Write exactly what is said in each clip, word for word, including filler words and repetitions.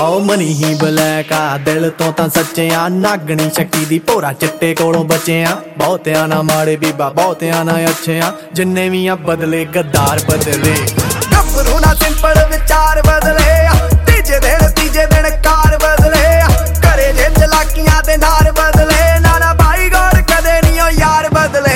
आओ मनी ही ब्लैक आ दिल तो तां सच्चे आ नागनी शक्ति दी भोरा चिट्टे कोलों बचे आ बहुतियां ना माड़े बीबा बहुतियां ना अच्छे आ जिन्ने भी आ बदले गद्दार बदले गभरू ना सिंपल विचार बदले तीजे दिन तीजे दिन कार बदले करे जे चलाकियां दे नार बदले नाना भाई गौर कदे नहीं ओ यार बदले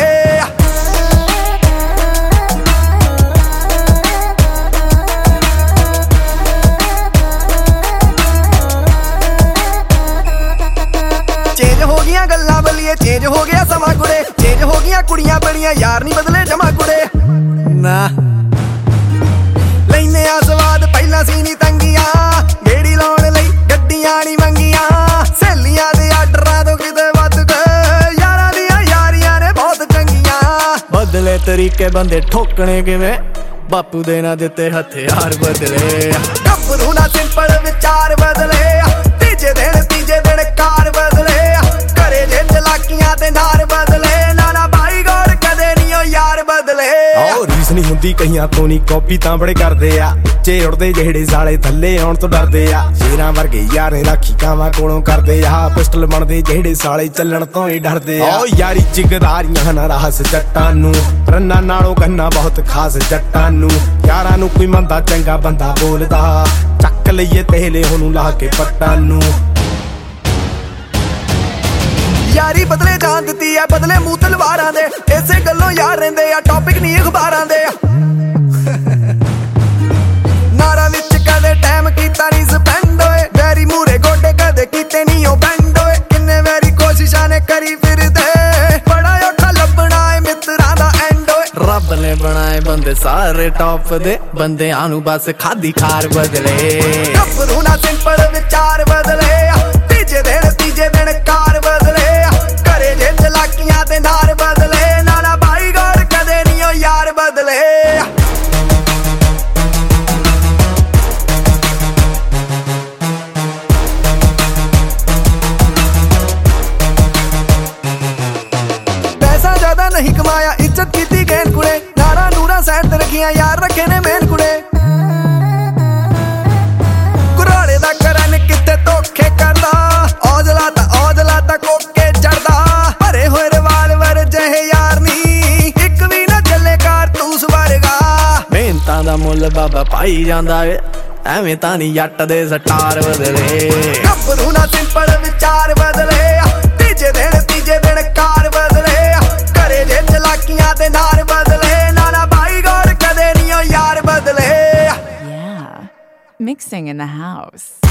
चेंज हो गया गल्लां बलिए चेंज हो गया समा कुड़े चेंज हो गया कुड़ियां बड़ियां यार नहीं बदले जमा कुड़े ना लैने आ स्वाद पहला सी नी तंगियां गेड़ी लाउण लई गड्डियां नहीं मंगियां सहेलियां दे आर्डरां तो किते वध गए यारां दियां यारियां ने बहुत चंगियां बदले तरीके बंदे ठोकने किवें बापू दे ना दिते हथियार बदले गभरू ना सिंपल विचार बदले तीजे दिन तीजे दिन कार बदले करे जे चलाकियां ते नार बदले नाना भाई गौर कदे नहीं ओ यार बदले आओ रीस नहीं हुंदी कईयां तो नहीं कॉपी तां बड़े करदे आ चे उड़दे जेड़े साले थल्ले आउण तो डरदे आ शेरां वर्गे यारे राखी कावां कोलों करदे आ पिस्टल बनदे जेड़े साले चलण तो ही डरदे आ ओ यारी चिगदारियां ना रहस जट्टां नूं रन्ना नालों गन्ना बहुत खास जट्टां नूं यारां नूं कोई मंदा चंगा बंदा बोलदा ਚੱਕ ਲਈਏ ਤੇਲੇ ਉਹਨੂੰ ਲਾ ਕੇ ਪੱਟਾਂ ਨੂੰ यारी बदले जान दित्ती है बदले मूंह तलवारां दे इसे गल्लों यार रहिंदे आ टॉपिक नहीं अखबारां दे नारा विच कदे टाइम कीता नहीं स्पेंड होए वैरी मूरे गोडे कदे कीते नहीं ओ बैंड होए किन्ने वैरी कोशिशां ने करी फिरदे बड़ा औखा लभना है मित्रां दा एंड होए रब ने बनाए बंदे सारे टॉप दे बंदियां नूं बस खादी खार बदले गभरू ना सिंपल विचार बदले तीजे दिन तीजे दिन कार बदले करे जे चलाकियां ते नार बदले नाना भाई गौर कदे नहीं ओ यार बदले पैसा ज्यादा नहीं कमाया इज्जत कीती गैन कुड़े नारा नूरा सैन ते रखियां यार रखे ने मेन कुड़े कुराले दा करन किते धोखे करदा औजला ता औजला ता कोके चढ़दा भरे होए रिवाल्वर जहे यार नी इक भी ना चले कारतूस वर्गा मेहनतां दा मुੱਲ बाबा पाई जांदा वे ਐਵੇਂ ਤਾਂ ਨਹੀਂ ਜੱਟ ਦੇ ਸਟਾਰ ਬਦਲੇ ਗਭਰੂ ਨਾ ਸਿੰਪਲ ਵਿਚਾਰ ਬਦਲੇ ਤੀਜੇ ਦਿਨ ਤੀਜੇ ਦਿਨ ਕਾਰ ਬਦਲੇ ਘਰੇ ਜੇ ਚਲਾਕੀਆਂ ਤੇ ਨਾਰ ਬਦਲੇ ਨਾਨਾ ਭਾਈ ਗੌਰ ਕਦੇ ਨਹੀਂ ਓ ਯਾਰ ਬਦਲੇ Yeah, mixing in the house.